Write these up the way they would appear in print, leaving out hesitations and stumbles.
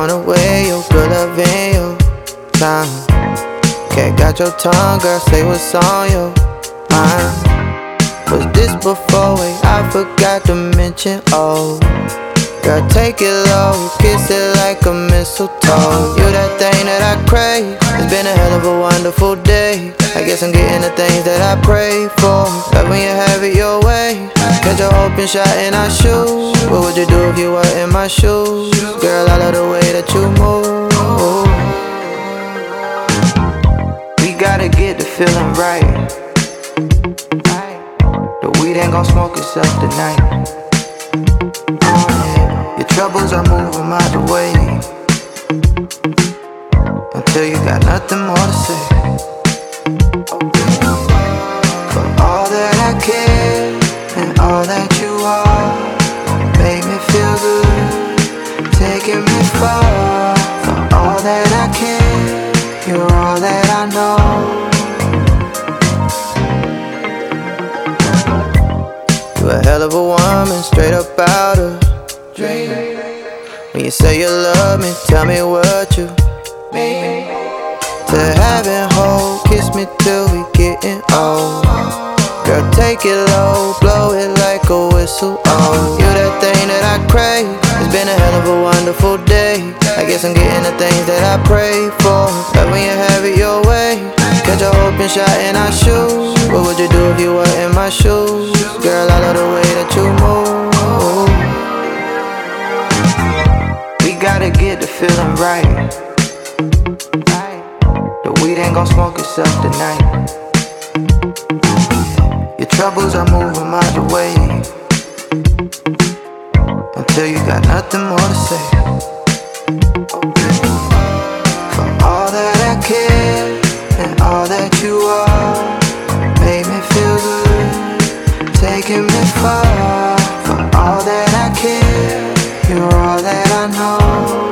on the way, your good love in your time. Cat got your tongue, girl, say what's on your mind. Was this before? Wait, I forgot to mention, oh. Girl, take it low, kiss it like a mistletoe. You that thing that I crave. It's been a hell of a wonderful day. I guess I'm getting the things that I pray for. Love when you have it your way. Catch a open shot and I shoot. What would you do if you were in my shoes? Girl, I love the way that you move. We gotta get the feeling right. The weed ain't gon' smoke itself tonight. Your troubles, I move them out the way until you got nothing more to say. For all that I care and all that you are, make me feel good, taking me far. For all that I care, you're all that I know. You're a hell of a woman, straight up out of dream. When you say you love me, tell me what you mean. To have and hold, kiss me till we getting old. Girl, take it low, blow it like a whistle, oh. You that thing that I crave. It's been a hell of a wonderful day. I guess I'm getting the things that I pray for. Love when you have it your way. Catch a open shot and I shoot. What would you do if you were in my shoes? Girl, I love the way that you move. We gotta get the feeling right. The weed ain't gon' smoke itself tonight. Your troubles, I move them out the way until you got nothing more to say. For all that I care and all that you are, make me feel good, taking me far. For all that I care, you're all that I know.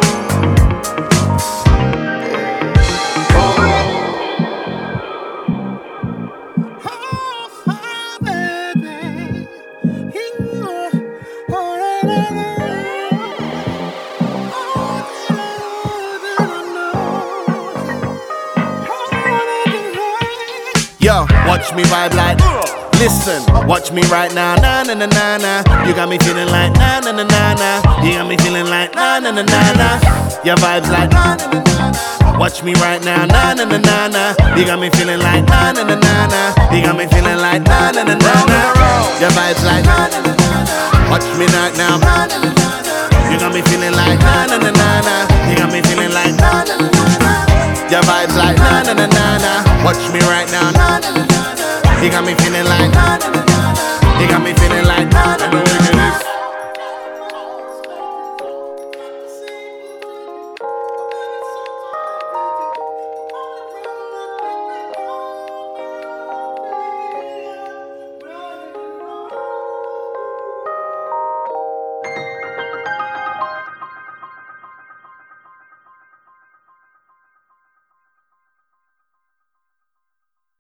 Yo, watch me vibe like. Listen, watch me right now, na na na na na. You got me feeling like na na na na na. You got me feeling like na na na na na. Your vibes like na na na na. Watch me right now, na na na na na. You got me feeling like na na na na na. You got me feeling like na na na na na. Your vibes like na na na na. Watch me right now, na na na na. You got me feeling like na na na na na. You got me feeling like na na na na. Your vibes like na na na na na. Watch me right now, na na na na. You got me feeling like, you got me feeling